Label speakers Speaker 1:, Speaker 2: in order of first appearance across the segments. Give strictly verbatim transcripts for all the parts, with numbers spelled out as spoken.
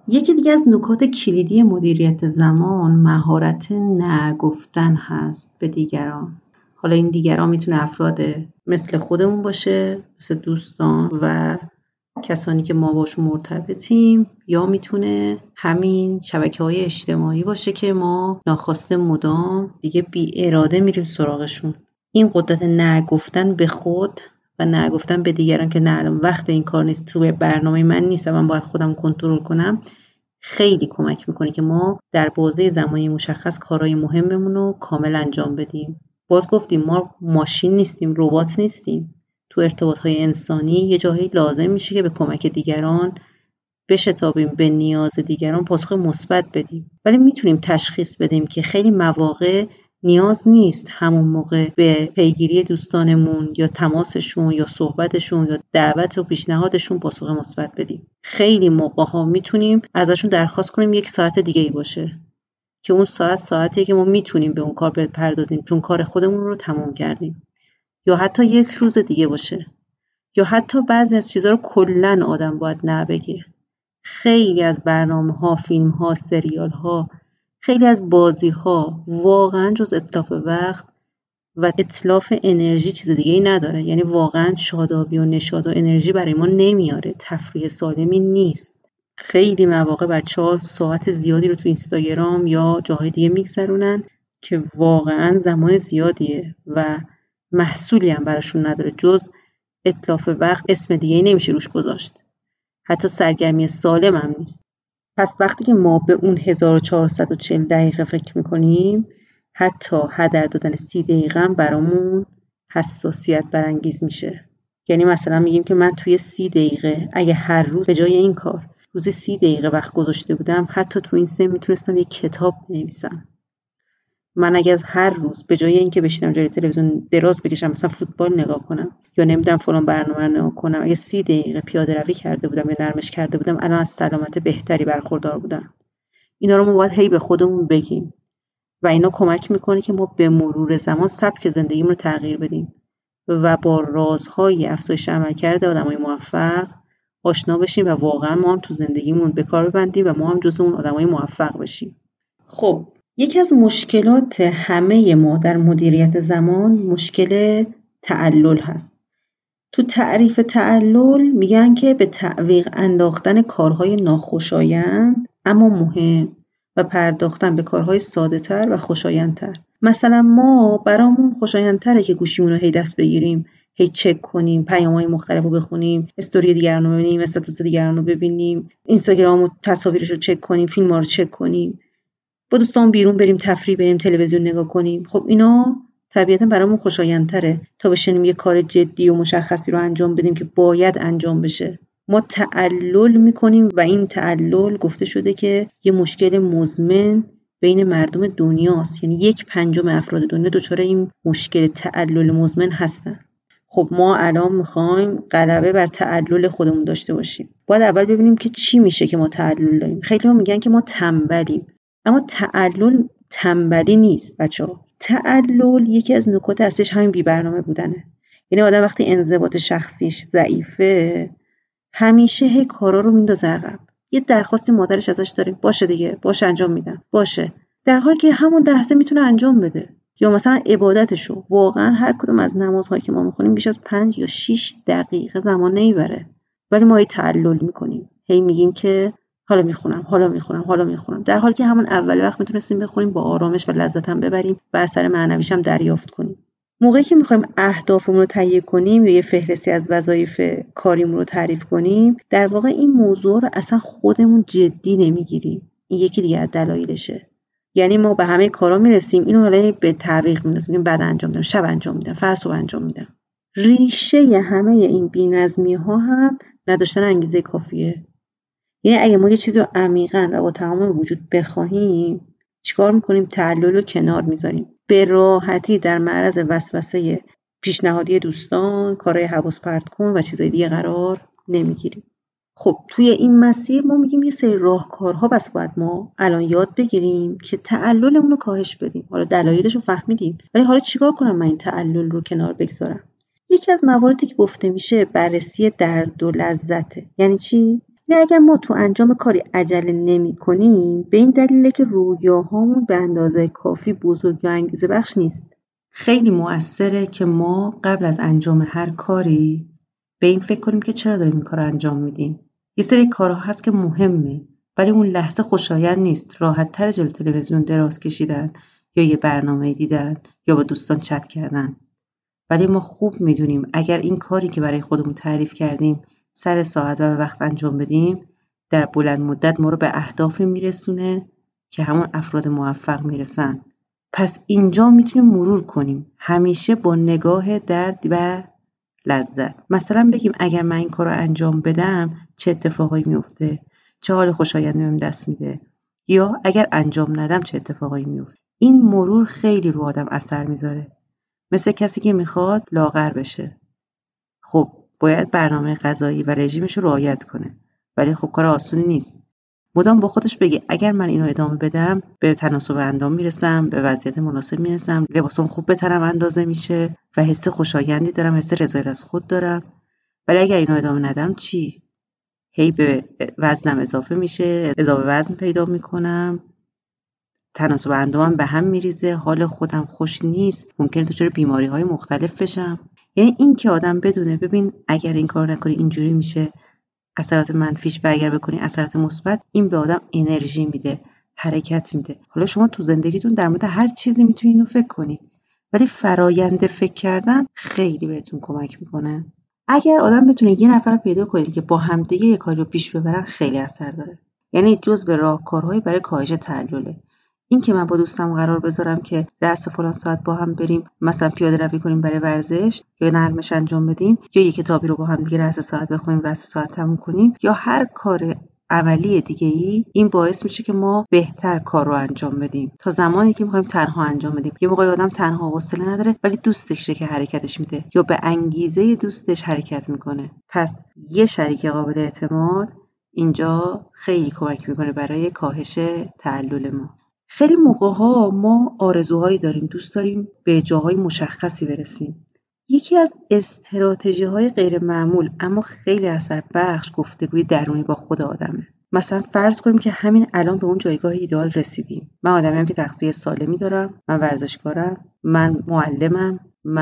Speaker 1: یکی دیگه از نکات کلیدی مدیریت زمان مهارت نه گفتن هست به دیگران. حالا این دیگران میتونه افراد مثل خودمون باشه، مثل دوستان و کسانی که ما باشون مرتبطیم، یا میتونه همین شبکه‌های اجتماعی باشه که ما ناخواسته مدام دیگه بی اراده میریم سراغشون. این قدرت نه گفتن به خود و نه گفتن به دیگران که نه الان وقت این کار نیست، توی برنامه من نیست و من باید خودم کنترل کنم، خیلی کمک میکنه که ما در بازه زمانی مشخص کارهای مهممون رو کامل انجام بدیم. باز گفتیم ما ماشین نیستیم، ربات نیستیم. تو ارتباطهای انسانی یه جاهایی لازم میشه که به کمک دیگران بشتابیم، به نیاز دیگران پاسخ مثبت بدیم. ولی میتونیم تشخیص بدیم که خیلی مواقع نیاز نیست همون موقع به پیگیری دوستانمون یا تماسشون یا صحبتشون یا دعوت و پیشنهادشون پاسخ مثبت بدیم. خیلی موقع ها میتونیم ازشون درخواست کنیم یک ساعت دیگه ای باشه که اون ساعت ساعتیه که ما میتونیم به اون کار بپردازیم چون کار خودمون رو تموم کردیم، یا حتی یک روز دیگه باشه، یا حتی بعضی از چیزها رو کلاً آدم باید نه بگه. خیلی از برنامه‌ها، فیلم‌ها، سریال‌ها، خیلی از بازی‌ها واقعاً جز اتلاف وقت و اتلاف انرژی چیز دیگه ای نداره. یعنی واقعاً شادابی و نشاط و انرژی برای ما نمیاره، تفریح سالمی نیست. خیلی مواقع بچه‌ها ساعت زیادی رو تو اینستاگرام یا جاهای دیگه میگذرونن که واقعاً زمان زیادیه و محصولی هم براشون نداره، جز اتلاف وقت اسم دیگه ای نمیشه روش گذاشت. حتی سرگرمی سالم هم نیست. پس وقتی که ما به اون هزار و چهارصد و چهل دقیقه فکر میکنیم، حتی هدر دادن سی دقیقه هم برامون حساسیت برانگیز میشه. یعنی مثلا میگیم که من توی سی دقیقه اگه هر روز به جای این کار روزی سی دقیقه وقت گذاشته بودم، حتی تو این سن میتونستم یک کتاب بنویسم. من اگر هر روز به جای اینکه بشینم جلوی تلویزیون دراز بکشم مثلا فوتبال نگاه کنم یا نمیدونم فلان برنامه رو نگاه کنم، اگه سی دقیقه پیاده روی کرده بودم یا نرمش کرده بودم، الان از سلامت بهتری برخوردار بودم. اینا رو ما باید هی به خودمون بگیم و اینا کمک میکنه که ما به مرور زمان سبک زندگیمون رو تغییر بدیم و با رازهای افزایش عملکرد آدمای موفق آشنا بشیم و واقعا ما هم تو زندگیمون به کار ببندیم و ما هم جزو اون آدمای موفق بشیم. خب یکی از مشکلات همه ما در مدیریت زمان مشکل تعلل هست. تو تعریف تعلل میگن که به تعویق انداختن کارهای ناخوشایند اما مهم و پرداختن به کارهای ساده تر و خوشایندتر. مثلا ما برامون خوشایندتره که گوشیمون رو هی دست بگیریم، هی چک کنیم، پیام‌های مختلف رو بخونیم، استوری دیگران رو ببینیم، استاتوس دیگران رو ببینیم، اینستاگرام و تصاویرش رو چک کنیم، فیلم‌ها رو چک کنیم، با دوستان بیرون بریم تفریح بریم تلویزیون نگاه کنیم. خب اینا طبیعتا برامون خوشایندتره تا بشینیم یه کار جدی و مشخصی رو انجام بدیم که باید انجام بشه. ما تعلل میکنیم و این تعلل گفته شده که یه مشکل مزمن بین مردم دنیاست. یعنی یک پنجم افراد دنیا دچار این مشکل تعلل مزمن هستن. خب ما الان میخوایم غلبه بر تعلل خودمون داشته باشیم. باید اول ببینیم که چی میشه که ما تعلل داریم. خیلی ها میگن که ما تنبلیم، اما تعلل تنبلی نیست بچه‌ها. تعلل یکی از نکات اصلیش همین بی برنامه بودنه. یعنی آدم وقتی انضباط شخصیش ضعیفه همیشه هی کارا رو میندازه عقب. یه درخواستی مادرش ازش داره، باشه دیگه، باشه انجام میدم، باشه، در حالی که همون لحظه میتونه انجام بده. یا مثلا عبادتشو، واقعا هر کدوم از نمازهایی که ما میخونیم بیش از پنج یا شش دقیقه زمان نمیبره، ولی ما هی تعلل میکنیم، هی میگیم که حالا میخونم حالا میخونم حالا میخونم، در حالی که همون اول وقت میتونستیم بخونیم با آرامش و لذت هم ببریم و اثر معنویش هم دریافت کنیم. موقعی که میخوایم اهدافمون رو تهیه کنیم یا یه فهرستی از وظایف کاریمون رو تعریف کنیم، در واقع این موضوع رو اصلا خودمون جدی نمیگیریم. این یکی دیگه از دلایلشه. یعنی ما به همه کارا میرسیم، اینو حالا به تعویق میندازیم، بعد انجام میدم، شب انجام میدم، فردا صبح انجام میدم. ریشه همه این بی‌نظمی‌ها هم نداشتن انگیزه کافیه. یعنی اگه ما یه چیزی رو عمیقاً و با تمام وجود بخواهیم، چیکار میکنیم؟ تعلل رو کنار میذاریم. به راحتی در معرض وسوسه پیشنهادی دوستان، کارهای حواس پرت کن و چیزای دیگه قرار نمیگیریم. خب توی این مسیر ما میگیم یه سری راهکارها بس باید ما الان یاد بگیریم که تعللمون رو کاهش بدیم. حالا دلایلش رو فهمیدیم، ولی حالا چیکار کنم من این تعلل رو کنار بگذارم؟ یکی از مواردی که گفته میشه بررسی درد و لذته. یعنی چی؟ نه اگر ما تو انجام کاری عجله نمی کنیم به این دلیله که رویاهامون به اندازه کافی بزرگ یا انگیزه بخش نیست. خیلی مؤثره که ما قبل از انجام هر کاری به این فکر کنیم که چرا داریم این کار رو انجام میدیم. یه سری کارها هست که مهمه ولی اون لحظه خوشایند نیست. راحت تر جلوی تلویزیون دراز کشیدن یا یه برنامه دیدن یا با دوستان چت کردن. ولی ما خوب میدونیم اگر این کاری که برای خودمون تعریف کردیم سر ساعت و به وقت انجام بدیم در بلند مدت ما رو به اهداف میرسونه که همون افراد موفق میرسن. پس اینجا میتونیم مرور کنیم همیشه با نگاه درد و لذت. مثلا بگیم اگر من این کار رو انجام بدم چه اتفاقایی میفته، چه حال خوشایندی بهم دست میده، یا اگر انجام ندم چه اتفاقایی میفته. این مرور خیلی رو آدم اثر میذاره. مثل کسی که میخواد لاغر بشه، خب باید برنامه غذایی و رژیمش رو رعایت کنه، ولی خب کار آسونی نیست. مدام با خودش بگه اگر من اینو ادامه بدم به تناسب اندام میرسم، به وضعیت مناسب میرسم، لباسم خوب به تنم اندازه میشه و حس خوشایندی دارم، حس رضایت از خود دارم. ولی اگر اینو ادامه ندم چی؟ هی به وزنم اضافه میشه، اضافه وزن پیدا میکنم، تناسب اندامم به هم میریزه، حال خودم خوش نیست، ممکنه دچار بیماری‌های مختلف بشم. یعنی این که آدم بدونه ببین اگر این کار نکنی اینجوری میشه، اثرات منفیش، و اگر بکنی اثرات مثبت، این به آدم انرژی میده، حرکت میده. حالا شما تو زندگیتون در مورد هر چیزی میتونید اینو فکر کنید، ولی فرایند فکر کردن خیلی بهتون کمک میکنه. اگر آدم بتونه یه نفر پیدا کنه که با همدیگه یه کاری رو پیش ببرن خیلی اثر داره. یعنی جزء راهکارهای برای کاهش تعلله. این که من با دوستم قرار بذارم که رأس فلان ساعت با هم بریم مثلا پیاده روی کنیم برای ورزش، یا نرمش انجام بدیم، یا یک کتابی رو با هم دیگه رأس ساعت بخونیم، رأس ساعت تموم کنیم، یا هر کار عملی دیگه‌ای، این باعث میشه که ما بهتر کار رو انجام بدیم تا زمانی که می‌خوایم تنها انجام بدیم. یه موقع آدم تنها حوصله نداره ولی دوستشه که حرکتش میده یا به انگیزه دوستش حرکت میکنه. پس یه شریک قابل اعتماد اینجا خیلی کمک میکنه برای کاهش تعلل ما. خیلی موقع‌ها ما آرزوهایی داریم، دوست داریم به جاهای مشخصی برسیم. یکی از استراتژی‌های غیر معمول اما خیلی اثر بخش گفتگوی درونی با خود آدمه. مثلا فرض کنیم که همین الان به اون جایگاه ایدئال رسیدیم. من آدمیم که تغذیه سالمی دارم، من ورزشکارم، من معلمم،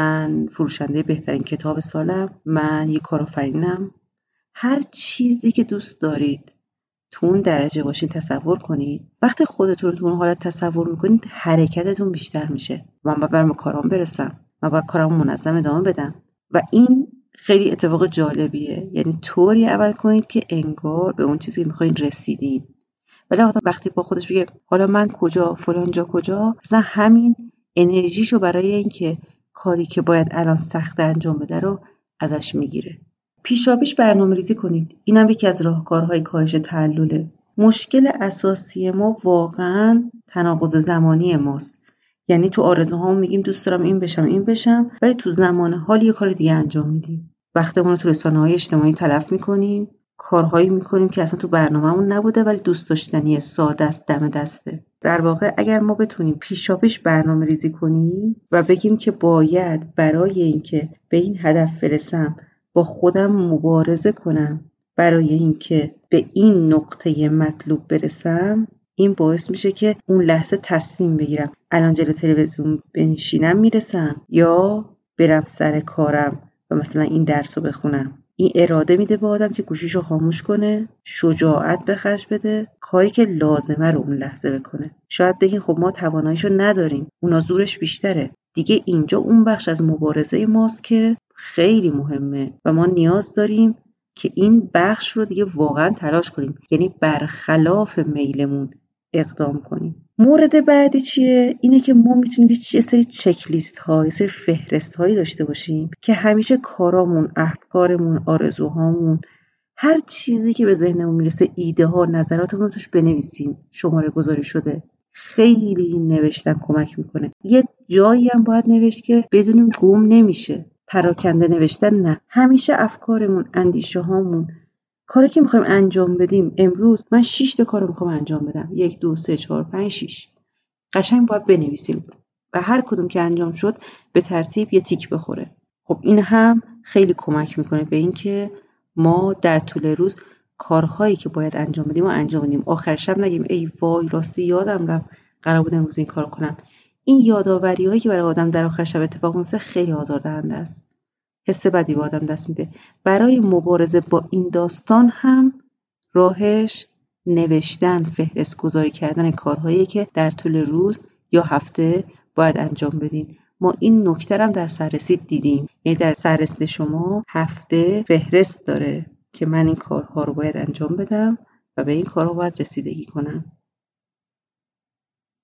Speaker 1: من فروشنده بهترین کتاب سالم، من یک کارآفرینم. هر چیزی که دوست دارید تو اون درجه باشین تصور کنید. وقتی خودتون رو تو اون حالت تصور میکنید حرکتتون بیشتر میشه. من باید برم به کارام برسم، من باید کارامو منظم ادامه بدم و این خیلی اتفاق جالبیه. یعنی طوری عمل کنید که انگار به اون چیزی که میخواین رسیدین. ولی آدم وقتی با خودش بگه حالا من کجا، فلان جا کجا، مثلا همین انرژیشو برای اینکه کاری که باید الان سخت انجام بده رو ازش میگیره. پیشاپیش برنامه‌ریزی کنید. اینم یکی از راهکارهای کاهش تعلله. مشکل اساسی ما واقعاً تناقض زمانی ماست. یعنی تو آرزوهامون میگیم دوست دارم این بشم این بشم، ولی تو زمان حال یه کار دیگه انجام میدیم. وقتمون رو تو رسانه‌های اجتماعی تلف میکنیم، کارهایی میکنیم که اصلا تو برنامه‌مون نبوده ولی دوست داشتنیه، ساده است، دم دسته. در واقع اگر ما بتونیم پیشاپیش برنامه‌ریزی کنیم و بگیم که باید برای اینکه به این هدف برسم با خودم مبارزه کنم برای اینکه به این نقطه مطلوب برسم، این باعث میشه که اون لحظه تصمیم بگیرم الان جلوی تلویزیون بنشینم میرسم یا برم سر کارم و مثلا این درس رو بخونم. این اراده میده به آدم که گوشیشو خاموش کنه، شجاعت به خرج بده، کاری که لازمه رو اون لحظه بکنه. شاید بگین خب ما تواناییشو نداریم، اونا زورش بیشتره. دیگه اینجا اون بخش از مبارزه ماست که خیلی مهمه و ما نیاز داریم که این بخش رو دیگه واقعا تلاش کنیم، یعنی برخلاف میلمون اقدام کنیم. مورد بعدی چیه؟ اینه که ما میتونیم یه سری چک لیست ها، یه سری فهرست هایی داشته باشیم که همیشه کارامون، افکارمون، آرزوهامون، هر چیزی که به ذهنمون میرسه، ایده ها، نظراتمون رو توش بنویسیم. شماره گذاری شده. خیلی نوشتن کمک میکنه. یه جایی هم باید نوشت که بدونیم گم نمیشه. پراکنده نوشتن نه. همیشه افکارمون، اندیشه هامون، کاری که میخوایم انجام بدیم، امروز من شش تا کارو میخوام انجام بدم، یک دو سه چهار پنج شش، قشنگ باید بنویسیم و هر کدوم که انجام شد به ترتیب یه تیک بخوره. خب این هم خیلی کمک میکنه به این که ما در طول روز کارهایی که باید انجام بدیم و انجام بدیم. آخر شب نگیم ای وای راستی یادم رفت قرار بود امروز این کار کنم. این یادآوری هایی که برای آدم در آخر شب اتفاق میفته خیلی آزاردهنده است. حس بدی به آدم دست میده. برای مبارزه با این داستان هم راهش نوشتن، فهرست گذاری کردن کارهایی که در طول روز یا هفته باید انجام بدین. ما این نکته هم در سررسی دیدیم. یعنی در سررسی شما هفته فهرست داره که من این کارها رو باید انجام بدم و به این کارها باید رسیدگی کنم.